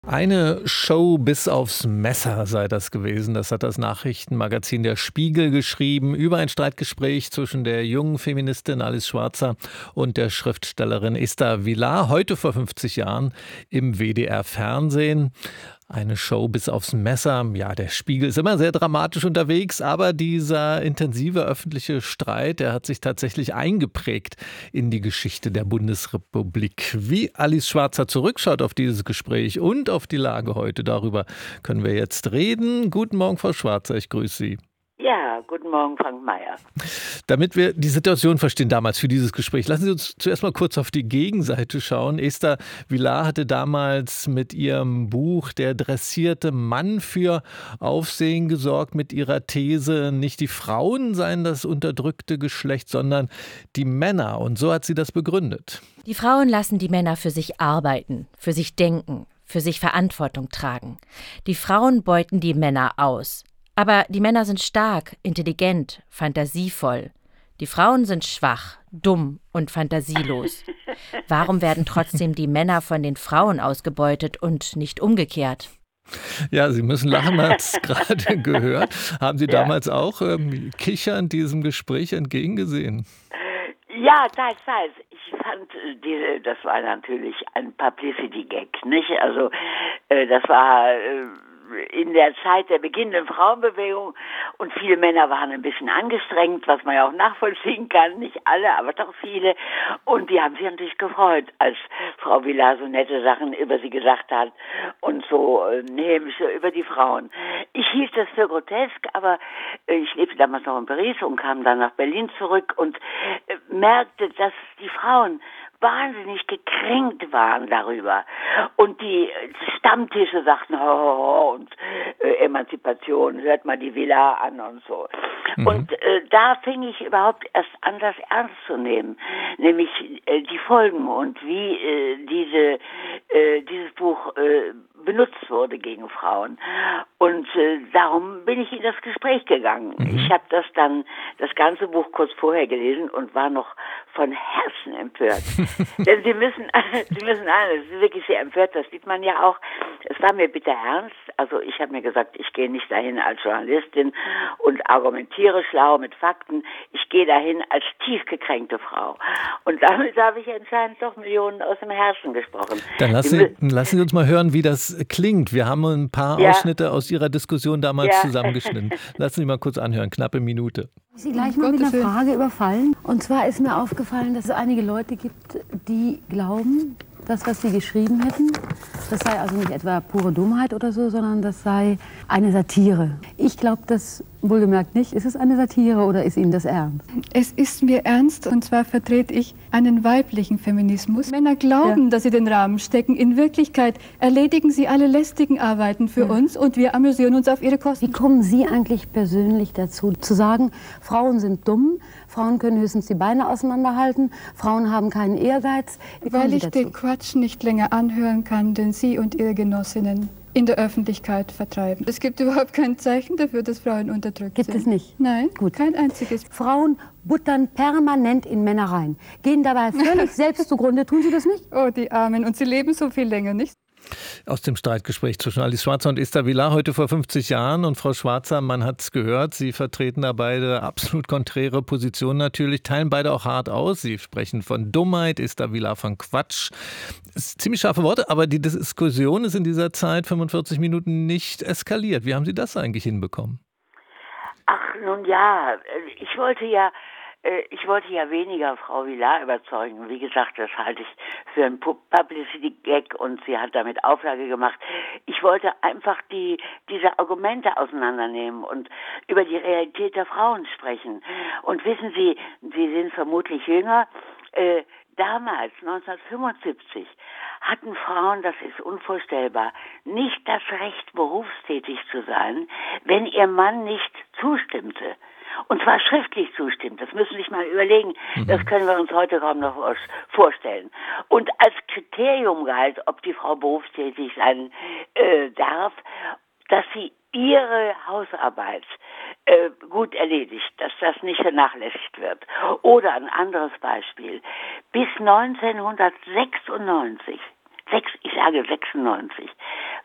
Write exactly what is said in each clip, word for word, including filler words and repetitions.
Eine Show bis aufs Messer sei das gewesen. Das hat das Nachrichtenmagazin Der Spiegel geschrieben über ein Streitgespräch zwischen der jungen Feministin Alice Schwarzer und der Schriftstellerin Esther Vilar, heute vor fünfzig Jahren im W D R-Fernsehen. Eine Show bis aufs Messer. Ja, der Spiegel ist immer sehr dramatisch unterwegs, aber dieser intensive öffentliche Streit, der hat sich tatsächlich eingeprägt in die Geschichte der Bundesrepublik. Wie Alice Schwarzer zurückschaut auf dieses Gespräch und auf die Lage heute, darüber können wir jetzt reden. Guten Morgen, Frau Schwarzer, ich grüße Sie. Ja, guten Morgen, Frank Mayer. Damit wir die Situation verstehen damals für dieses Gespräch, lassen Sie uns zuerst mal kurz auf die Gegenseite schauen. Esther Vilar hatte damals mit ihrem Buch Der dressierte Mann für Aufsehen gesorgt mit ihrer These, nicht die Frauen seien das unterdrückte Geschlecht, sondern die Männer. Und so hat sie das begründet. Die Frauen lassen die Männer für sich arbeiten, für sich denken, für sich Verantwortung tragen. Die Frauen beuten die Männer aus. Aber die Männer sind stark, intelligent, fantasievoll. Die Frauen sind schwach, dumm und fantasielos. Warum werden trotzdem die Männer von den Frauen ausgebeutet und nicht umgekehrt? Ja, Sie müssen lachen, man hat es gerade gehört. Haben Sie Ja. damals auch ähm, kichernd diesem Gespräch entgegengesehen? Ja, teils, teils. Ich fand, äh, diese, das war natürlich ein Publicity-Gag, nicht? Also, äh, das war äh, in der Zeit der beginnenden Frauenbewegung und viele Männer waren ein bisschen angestrengt, was man ja auch nachvollziehen kann. Nicht alle, aber doch viele. Und die haben sich natürlich gefreut, als Frau Vilar so nette Sachen über sie gesagt hat und so äh, hämische über die Frauen. Ich hielt das für grotesk, aber äh, ich lebte damals noch in Paris und kam dann nach Berlin zurück und äh, merkte, dass die Frauen wahnsinnig gekränkt waren darüber. Und die Stammtische sagten, ho, ho, ho, und äh, Emanzipation, hört mal die Villa an und so. Mhm. Und äh, da fing ich überhaupt erst an, das ernst zu nehmen, nämlich äh, die Folgen und wie äh, diese, äh, dieses Buch äh, benutzt wurde gegen Frauen. Und äh, darum bin ich in das Gespräch gegangen. Mhm. Ich habe das dann, das ganze Buch kurz vorher gelesen und war noch von Herzen empört. Denn Sie müssen, Sie müssen alle, es ist wirklich sehr empört, das sieht man ja auch. Es war mir bitter ernst. Also ich habe mir gesagt, ich gehe nicht dahin als Journalistin und argumentiere schlau mit Fakten. Ich gehe dahin als tief gekränkte Frau. Und damit habe ich anscheinend doch Millionen aus dem Herzen gesprochen. Dann lassen Sie, lassen Sie uns mal hören, wie das klingt. Wir haben ein paar ja. Ausschnitte aus Ihrer Diskussion damals ja. zusammengeschnitten. Lassen Sie mal kurz anhören, knappe Minute. Ich Sie gleich mal mit einer Frage überfallen. Und zwar ist mir aufgefallen, dass es einige Leute gibt, die glauben, das, was Sie geschrieben hätten, das sei also nicht etwa pure Dummheit oder so, sondern das sei eine Satire. Ich glaube das wohlgemerkt nicht. Ist es eine Satire oder ist Ihnen das ernst? Es ist mir ernst, und zwar vertrete ich einen weiblichen Feminismus. Männer glauben, ja. dass sie den Rahmen stecken. In Wirklichkeit erledigen sie alle lästigen Arbeiten für ja. uns und wir amüsieren uns auf ihre Kosten. Wie kommen Sie eigentlich persönlich dazu, zu sagen, Frauen sind dumm, Frauen können höchstens die Beine auseinanderhalten, Frauen haben keinen Ehrgeiz? Weil ich den Quatsch nicht länger anhören kann, den Sie und Ihre Genossinnen in der Öffentlichkeit vertreiben. Es gibt überhaupt kein Zeichen dafür, dass Frauen unterdrückt gibt sind. Gibt es nicht? Nein, gut. Kein einziges. Frauen buttern permanent in Männer rein, gehen dabei völlig selbst zugrunde. Tun Sie das nicht? Oh, die Armen. Und sie leben so viel länger, nicht? Aus dem Streitgespräch zwischen Alice Schwarzer und Esther Vilar heute vor fünfzig Jahren. Und Frau Schwarzer, man hat es gehört, Sie vertreten da beide absolut konträre Positionen natürlich, teilen beide auch hart aus. Sie sprechen von Dummheit, Esther Vilar von Quatsch. Das sind ziemlich scharfe Worte, aber die Diskussion ist in dieser Zeit fünfundvierzig Minuten nicht eskaliert. Wie haben Sie das eigentlich hinbekommen? Ach, nun ja, ich wollte ja Ich wollte ja weniger Frau Vilar überzeugen. Wie gesagt, das halte ich für einen Publicity-Gag und sie hat damit Auflage gemacht. Ich wollte einfach die diese Argumente auseinandernehmen und über die Realität der Frauen sprechen. Und wissen Sie, Sie sind vermutlich jünger, äh, damals, neunzehnhundertfünfundsiebzig, hatten Frauen, das ist unvorstellbar, nicht das Recht, berufstätig zu sein, wenn ihr Mann nicht zustimmte. Und zwar schriftlich zustimmt. Das müssen Sie sich mal überlegen. Mhm. Das können wir uns heute kaum noch vorstellen. Und als Kriterium galt, ob die Frau berufstätig sein äh, darf, dass sie ihre Hausarbeit äh, gut erledigt, dass das nicht vernachlässigt wird. Oder ein anderes Beispiel. Bis neunzehnhundertsechsundneunzig, sechs, ich sage sechsundneunzig,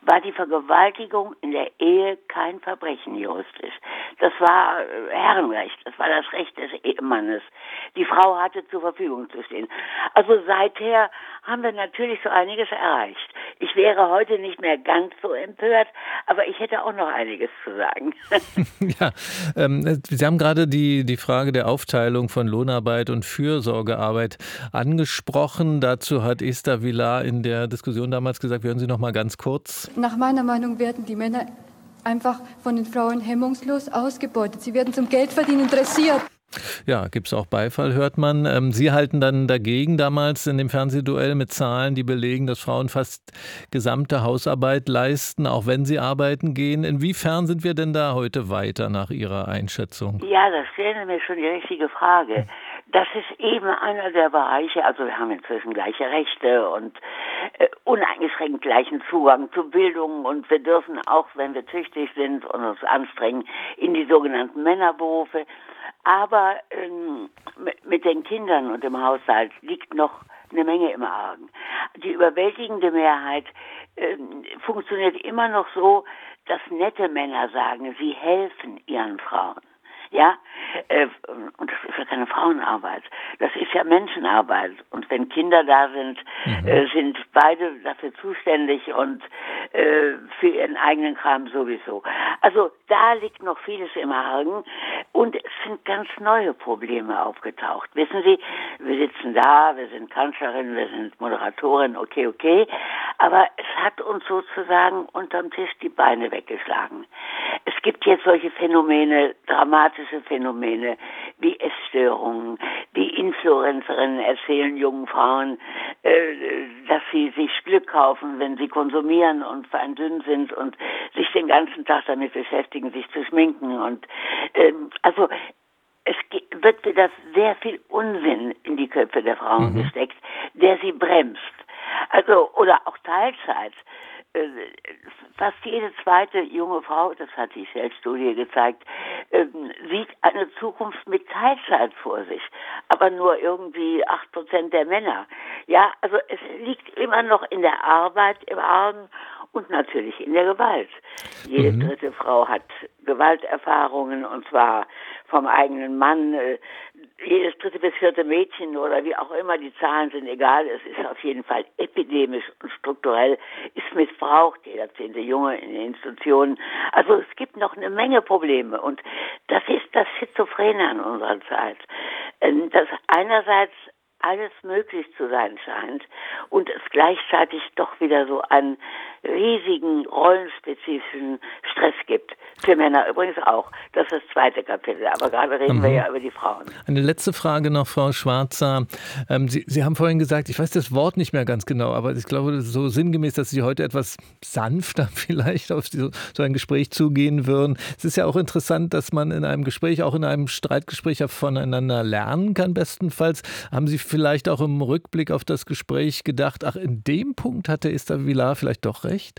war die Vergewaltigung in der Ehe kein Verbrechen juristisch. Das war äh, Herrenrecht, das war das Recht des Ehemannes. Die Frau hatte zur Verfügung zu stehen. Also seither haben wir natürlich so einiges erreicht. Ich wäre heute nicht mehr ganz so empört, aber ich hätte auch noch einiges zu sagen. Ja, ähm, Sie haben gerade die, die Frage der Aufteilung von Lohnarbeit und Fürsorgearbeit angesprochen. Dazu hat Esther Vilar in der Diskussion damals gesagt, hören Sie noch mal ganz kurz. Nach meiner Meinung werden die Männer einfach von den Frauen hemmungslos ausgebeutet. Sie werden zum Geldverdienen dressiert. Ja, gibt es auch Beifall, hört man. Ähm, Sie halten dann dagegen damals in dem Fernsehduell mit Zahlen, die belegen, dass Frauen fast gesamte Hausarbeit leisten, auch wenn sie arbeiten gehen. Inwiefern sind wir denn da heute weiter nach Ihrer Einschätzung? Ja, das stellen Sie mir schon die richtige Frage. Das ist eben einer der Bereiche, also wir haben inzwischen gleiche Rechte und äh, uneingeschränkt gleichen Zugang zu Bildung und wir dürfen auch, wenn wir tüchtig sind und uns anstrengen, in die sogenannten Männerberufe. Aber ähm, mit den Kindern und im Haushalt liegt noch eine Menge im Argen. Die überwältigende Mehrheit ähm, funktioniert immer noch so, dass nette Männer sagen, sie helfen ihren Frauen. Ja, äh, und das ist ja keine Frauenarbeit, das ist ja Menschenarbeit. Und wenn Kinder da sind, mhm. äh, sind beide dafür zuständig und äh, für ihren eigenen Kram sowieso. Also da liegt noch vieles im Argen und es sind ganz neue Probleme aufgetaucht. Wissen Sie, wir sitzen da, wir sind Kanzlerin, wir sind Moderatorin, okay, okay, aber es hat uns sozusagen unterm Tisch die Beine weggeschlagen. Es gibt jetzt solche Phänomene, dramatische Phänomene wie Essstörungen. Die Influencerinnen erzählen jungen Frauen, äh, dass sie sich Glück kaufen, wenn sie konsumieren und fein dünn sind und sich den ganzen Tag damit beschäftigen, sich zu schminken. Und ähm, also es wird wieder sehr viel Unsinn in die Köpfe der Frauen mhm. gesteckt, der sie bremst. Also oder auch Teilzeit. Fast jede zweite junge Frau, das hat die Shell-Studie gezeigt, ähm, sieht eine Zukunft mit Teilzeit vor sich. Aber nur irgendwie acht Prozent der Männer. Ja, also es liegt immer noch in der Arbeit im Argen und natürlich in der Gewalt. Jede mhm. dritte Frau hat Gewalterfahrungen und zwar vom eigenen Mann. Äh, jedes dritte bis vierte Mädchen oder wie auch immer, die Zahlen sind egal, es ist auf jeden Fall epidemisch und strukturell, ist missbraucht, jeder zehnte Junge in den Institutionen. Also es gibt noch eine Menge Probleme und das ist das Schizophrene an unserer Zeit. Dass einerseits alles möglich zu sein scheint und es gleichzeitig doch wieder so einen riesigen rollenspezifischen Stress gibt. Für Männer übrigens auch. Das ist das zweite Kapitel. Aber gerade reden mhm. wir ja über die Frauen. Eine letzte Frage noch, Frau Schwarzer. Ähm, Sie, Sie haben vorhin gesagt, ich weiß das Wort nicht mehr ganz genau, aber ich glaube so sinngemäß, dass Sie heute etwas sanfter vielleicht auf die, so ein Gespräch zugehen würden. Es ist ja auch interessant, dass man in einem Gespräch, auch in einem Streitgespräch ja voneinander lernen kann bestenfalls. Haben Sie vielleicht auch im Rückblick auf das Gespräch gedacht, ach, in dem Punkt hatte Esther Vilar vielleicht doch recht?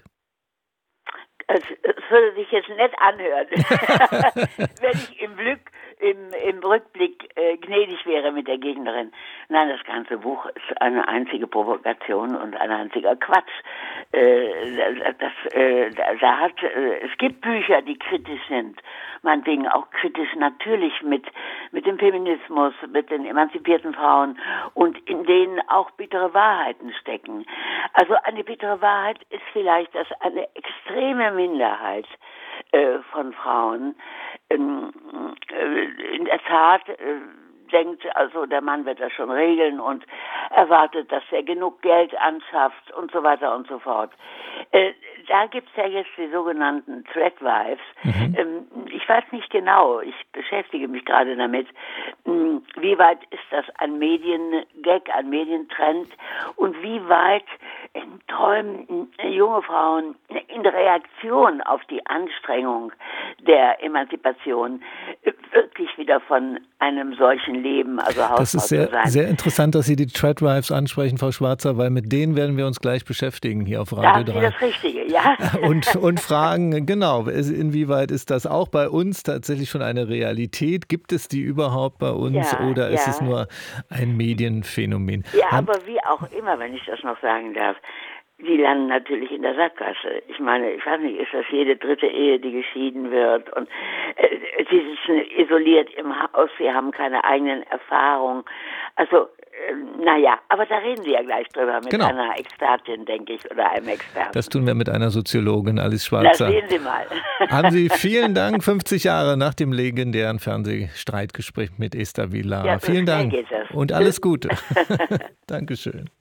Es, es würde sich jetzt nett anhören, wenn ich im Glück, im, im Rückblick äh, gnädig wäre mit der Gegnerin. Nein, das ganze Buch ist eine einzige Provokation und ein einziger Quatsch. Äh, das, äh, da hat, äh, es gibt Bücher, die kritisch sind, meinetwegen auch kritisch natürlich mit, mit dem Feminismus, mit den emanzipierten Frauen und in denen auch bittere Wahrheiten stecken. Also eine bittere Wahrheit ist vielleicht, dass eine extreme Minderheit äh, von Frauen ähm, äh, in der Tat äh, denkt, also der Mann wird das schon regeln und erwartet, dass er genug Geld anschafft und so weiter und so fort. Äh, da gibt's ja jetzt die sogenannten Threadwives. Mhm. Ähm, ich weiß nicht genau, ich beschäftige mich gerade damit, mh, wie weit ist das ein Mediengag, ein Medientrend und wie weit träumen junge Frauen in Reaktion auf die Anstrengung der Emanzipation wirklich wieder von einem solchen Leben, also Hausfrau Das ist sehr, zu sein. sehr interessant, dass Sie die Threadwives ansprechen, Frau Schwarzer, weil mit denen werden wir uns gleich beschäftigen hier auf Radio Da drei. das Richtige, ja. Und, und fragen, genau, inwieweit ist das auch bei uns tatsächlich schon eine Realität? Gibt es die überhaupt bei uns Ja, oder ja. ist es nur ein Medienphänomen? Ja, Ähm, aber wie auch immer, wenn ich das noch sagen darf, die landen natürlich in der Sackgasse. Ich meine, ich weiß nicht, ist das jede dritte Ehe, die geschieden wird? Und äh, sie sitzen isoliert im Haus, sie haben keine eigenen Erfahrungen. Also, äh, naja, aber da reden wir ja gleich drüber mit Genau. einer Expertin, denke ich, oder einem Experten. Das tun wir mit einer Soziologin, Alice Na, Schwarzer. sehen Sie mal. Hansi, vielen Dank. fünfzig Jahre nach dem legendären Fernsehstreitgespräch mit Esther Vilar. Ja, so vielen schnell Dank geht das. und alles Gute. Dankeschön.